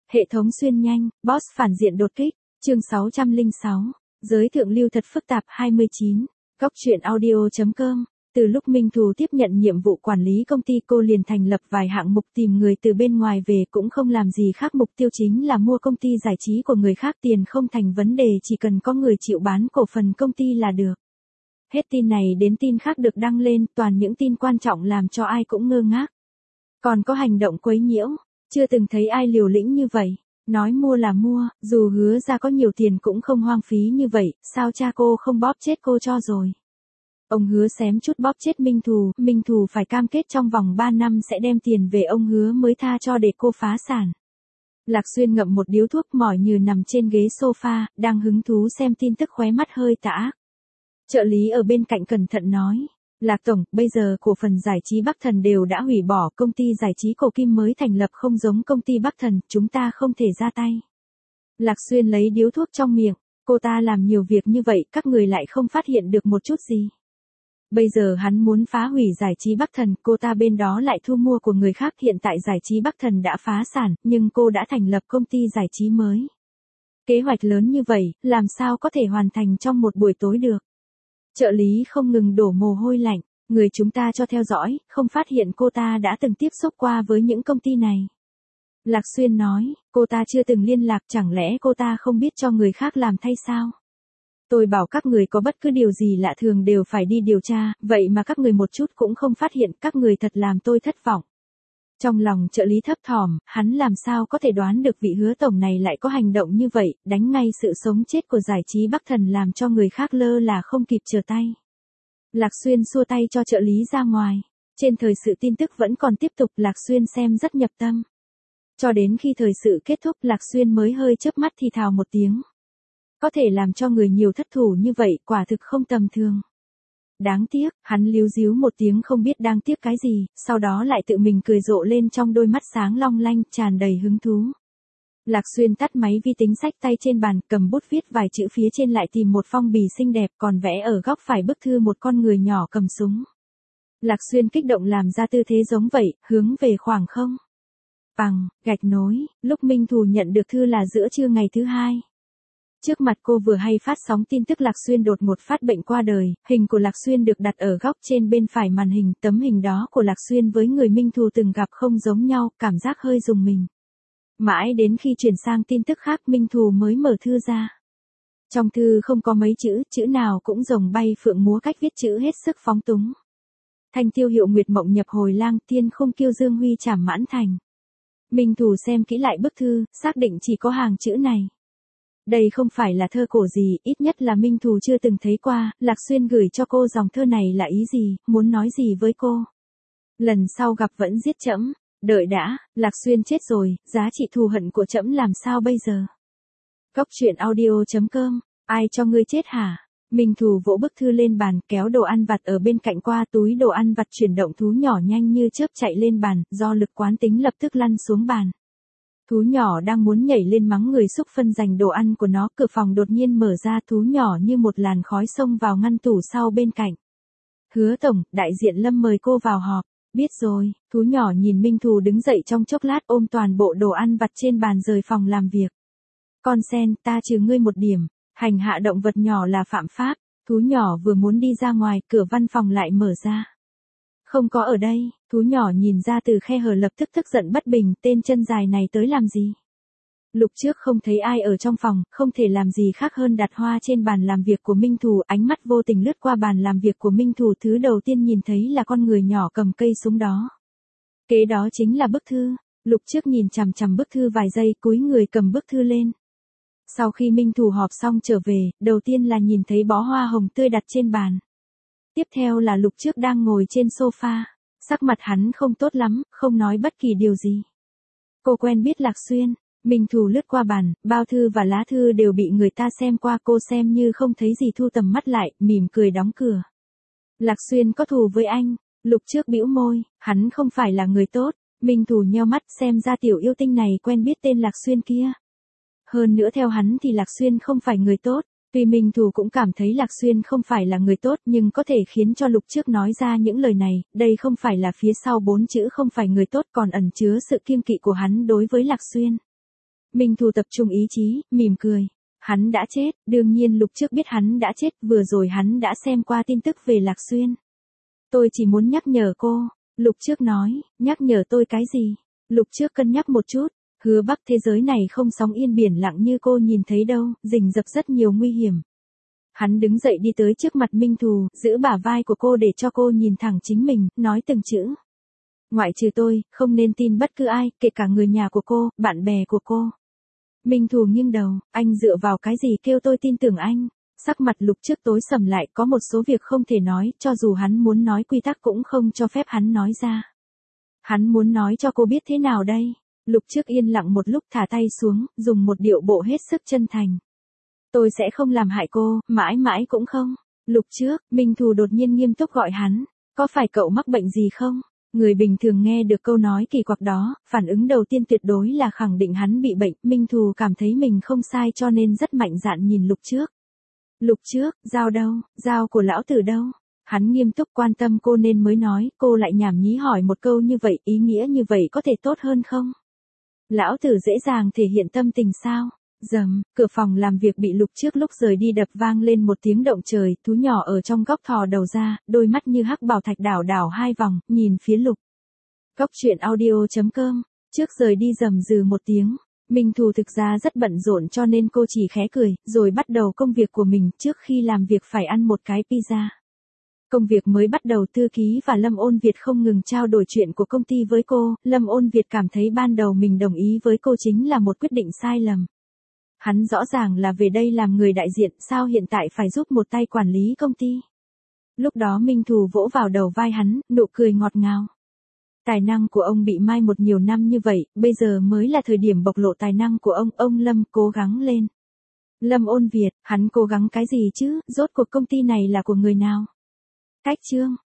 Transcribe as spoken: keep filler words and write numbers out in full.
Hệ thống xuyên nhanh, boss phản diện đột kích, chương sáu trăm lẻ sáu, giới thượng lưu thật phức tạp hai mươi chín, góc truyện audio chấm com. Từ lúc Minh Thù tiếp nhận nhiệm vụ quản lý công ty, cô liền thành lập vài hạng mục tìm người từ bên ngoài về, cũng không làm gì khác, mục tiêu chính là mua công ty giải trí của người khác, tiền không thành vấn đề, chỉ cần có người chịu bán cổ phần công ty là được. Hết tin này đến tin khác được đăng lên, toàn những tin quan trọng làm cho ai cũng ngơ ngác. Còn có hành động quấy nhiễu, chưa từng thấy ai liều lĩnh như vậy. Nói mua là mua, dù hứa ra có nhiều tiền cũng không hoang phí như vậy, sao cha cô không bóp chết cô cho rồi. Ông Hứa xém chút bóp chết Minh Thù, Minh Thù phải cam kết trong vòng ba năm sẽ đem tiền về, ông Hứa mới tha cho để cô phá sản. Lạc Xuyên ngậm một điếu thuốc mỏi như nằm trên ghế sofa, đang hứng thú xem tin tức, khóe mắt hơi tả. Trợ lý ở bên cạnh cẩn thận nói, Lạc Tổng, bây giờ cổ phần giải trí Bắc Thần đều đã hủy bỏ, công ty giải trí Cổ Kim mới thành lập không giống công ty Bắc Thần, chúng ta không thể ra tay. Lạc Xuyên lấy điếu thuốc trong miệng, cô ta làm nhiều việc như vậy, các người lại không phát hiện được một chút gì. Bây giờ hắn muốn phá hủy giải trí Bắc Thần, cô ta bên đó lại thu mua của người khác, hiện tại giải trí Bắc Thần đã phá sản, nhưng cô đã thành lập công ty giải trí mới. Kế hoạch lớn như vậy, làm sao có thể hoàn thành trong một buổi tối được. Trợ lý không ngừng đổ mồ hôi lạnh, người chúng ta cho theo dõi, không phát hiện cô ta đã từng tiếp xúc qua với những công ty này. Lạc Xuyên nói, cô ta chưa từng liên lạc, chẳng lẽ cô ta không biết cho người khác làm thay sao? Tôi bảo các người có bất cứ điều gì lạ thường đều phải đi điều tra, vậy mà các người một chút cũng không phát hiện, các người thật làm tôi thất vọng. Trong lòng trợ lý thấp thỏm, hắn làm sao có thể đoán được vị Hứa tổng này lại có hành động như vậy, đánh ngay sự sống chết của giải trí Bắc Thần, làm cho người khác lơ là không kịp trở tay. Lạc Xuyên xua tay cho trợ lý ra ngoài. Trên thời sự tin tức vẫn còn tiếp tục, Lạc Xuyên xem rất nhập tâm. Cho đến khi thời sự kết thúc, Lạc Xuyên mới hơi chớp mắt thì thào một tiếng. Có thể làm cho người nhiều thất thủ như vậy, quả thực không tầm thường. Đáng tiếc, hắn líu díu một tiếng không biết đang tiếc cái gì, sau đó lại tự mình cười rộ lên, trong đôi mắt sáng long lanh, tràn đầy hứng thú. Lạc Xuyên tắt máy vi tính, xách tay trên bàn, cầm bút viết vài chữ phía trên, lại tìm một phong bì xinh đẹp, còn vẽ ở góc phải bức thư một con người nhỏ cầm súng. Lạc Xuyên kích động làm ra tư thế giống vậy, hướng về khoảng không. Bằng, gạch nối, lúc Minh Thù nhận được thư là giữa trưa ngày thứ hai. Trước mặt cô vừa hay phát sóng tin tức Lạc Xuyên đột ngột phát bệnh qua đời, hình của Lạc Xuyên được đặt ở góc trên bên phải màn hình, tấm hình đó của Lạc Xuyên với người Minh Thù từng gặp không giống nhau, cảm giác hơi rùng mình. Mãi đến khi chuyển sang tin tức khác, Minh Thù mới mở thư ra. Trong thư không có mấy chữ, chữ nào cũng rồng bay phượng múa, cách viết chữ hết sức phóng túng. Thanh tiêu hiệu nguyệt mộng nhập hồi lang, tiên không kiêu dương huy trảm mãn thành. Minh Thù xem kỹ lại bức thư, xác định chỉ có hàng chữ này. Đây không phải là thơ cổ gì, ít nhất là Minh Thù chưa từng thấy qua, Lạc Xuyên gửi cho cô dòng thơ này là ý gì, muốn nói gì với cô. Lần sau gặp vẫn giết trẫm, đợi đã, Lạc Xuyên chết rồi, giá trị thù hận của trẫm làm sao bây giờ. Góc truyện audio chấm com, ai cho ngươi chết hả? Minh Thù vỗ bức thư lên bàn, kéo đồ ăn vặt ở bên cạnh qua, túi đồ ăn vặt chuyển động, thú nhỏ nhanh như chớp chạy lên bàn, do lực quán tính lập tức lăn xuống bàn. Thú nhỏ đang muốn nhảy lên mắng người xúc phân giành đồ ăn của nó, cửa phòng đột nhiên mở ra, thú nhỏ như một làn khói xông vào ngăn tủ sau bên cạnh. Hứa tổng, đại diện Lâm mời cô vào họp. Biết rồi, thú nhỏ nhìn Minh Thù đứng dậy trong chốc lát, ôm toàn bộ đồ ăn vặt trên bàn rời phòng làm việc. Con sen, ta trừ ngươi một điểm, hành hạ động vật nhỏ là phạm pháp. Thú nhỏ vừa muốn đi ra ngoài, cửa văn phòng lại mở ra. Không có ở đây, thú nhỏ nhìn ra từ khe hở, lập tức tức giận bất bình, tên chân dài này tới làm gì? Lúc trước không thấy ai ở trong phòng, không thể làm gì khác hơn đặt hoa trên bàn làm việc của Minh Thù, ánh mắt vô tình lướt qua bàn làm việc của Minh Thù, thứ đầu tiên nhìn thấy là con người nhỏ cầm cây súng đó. Kế đó chính là bức thư, lúc trước nhìn chằm chằm bức thư vài giây, cúi người cầm bức thư lên. Sau khi Minh Thù họp xong trở về, đầu tiên là nhìn thấy bó hoa hồng tươi đặt trên bàn. Tiếp theo là Lục Trước đang ngồi trên sofa, sắc mặt hắn không tốt lắm, không nói bất kỳ điều gì. Cô quen biết Lạc Xuyên, Minh Thù lướt qua bàn, bao thư và lá thư đều bị người ta xem qua, cô xem như không thấy gì, thu tầm mắt lại, mỉm cười đóng cửa. Lạc Xuyên có thù với anh, Lục Trước bĩu môi, hắn không phải là người tốt, Minh Thù nheo mắt, xem ra tiểu yêu tinh này quen biết tên Lạc Xuyên kia. Hơn nữa theo hắn thì Lạc Xuyên không phải người tốt. Tuy Minh Thù cũng cảm thấy Lạc Xuyên không phải là người tốt, nhưng có thể khiến cho Lục Trước nói ra những lời này, đây không phải là phía sau bốn chữ không phải người tốt, còn ẩn chứa sự kiêng kỵ của hắn đối với Lạc Xuyên. Minh Thu tập trung ý chí, mỉm cười. Hắn đã chết, đương nhiên Lục Trước biết hắn đã chết, vừa rồi hắn đã xem qua tin tức về Lạc Xuyên. Tôi chỉ muốn nhắc nhở cô, Lục Trước nói, nhắc nhở tôi cái gì? Lục Trước cân nhắc một chút, Hứa Bắc thế giới này không sóng yên biển lặng như cô nhìn thấy đâu, rình rập rất nhiều nguy hiểm. Hắn đứng dậy đi tới trước mặt Minh Thù, giữ bả vai của cô để cho cô nhìn thẳng chính mình, nói từng chữ. Ngoại trừ tôi, không nên tin bất cứ ai, kể cả người nhà của cô, bạn bè của cô. Minh Thù nghiêng đầu, anh dựa vào cái gì kêu tôi tin tưởng anh? Sắc mặt Lục Trước tối sầm lại, có một số việc không thể nói, cho dù hắn muốn nói quy tắc cũng không cho phép hắn nói ra. Hắn muốn nói cho cô biết thế nào đây? Lục Trước yên lặng một lúc thả tay xuống, dùng một điệu bộ hết sức chân thành. Tôi sẽ không làm hại cô, mãi mãi cũng không. Lục Trước, Minh Thù đột nhiên nghiêm túc gọi hắn, có phải cậu mắc bệnh gì không? Người bình thường nghe được câu nói kỳ quặc đó, phản ứng đầu tiên tuyệt đối là khẳng định hắn bị bệnh, Minh Thù cảm thấy mình không sai cho nên rất mạnh dạn nhìn Lục Trước. Lục Trước, dao đâu, dao của lão tử đâu? Hắn nghiêm túc quan tâm cô nên mới nói, cô lại nhảm nhí hỏi một câu như vậy, ý nghĩa như vậy có thể tốt hơn không? Lão tử dễ dàng thể hiện tâm tình sao? Dầm, cửa phòng làm việc bị Lục Trước lúc rời đi đập vang lên một tiếng động trời, thú nhỏ ở trong góc thò đầu ra, đôi mắt như hắc bảo thạch đảo đảo hai vòng, nhìn phía Lục. Góc truyện audio chấm com, trước rời đi rầm rừ một tiếng, Minh Thù thực ra rất bận rộn cho nên cô chỉ khẽ cười, rồi bắt đầu công việc của mình, trước khi làm việc phải ăn một cái pizza. Công việc mới bắt đầu Thư Ký và Lâm Ôn Việt không ngừng trao đổi chuyện của công ty với cô, Lâm Ôn Việt cảm thấy ban đầu mình đồng ý với cô chính là một quyết định sai lầm. Hắn rõ ràng là về đây làm người đại diện, sao hiện tại phải giúp một tay quản lý công ty. Lúc đó Minh Thù vỗ vào đầu vai hắn, nụ cười ngọt ngào. Tài năng của ông bị mai một nhiều năm như vậy, bây giờ mới là thời điểm bộc lộ tài năng của ông, ông Lâm cố gắng lên. Lâm Ôn Việt, hắn cố gắng cái gì chứ, rốt cuộc công ty này là của người nào? Cách chương.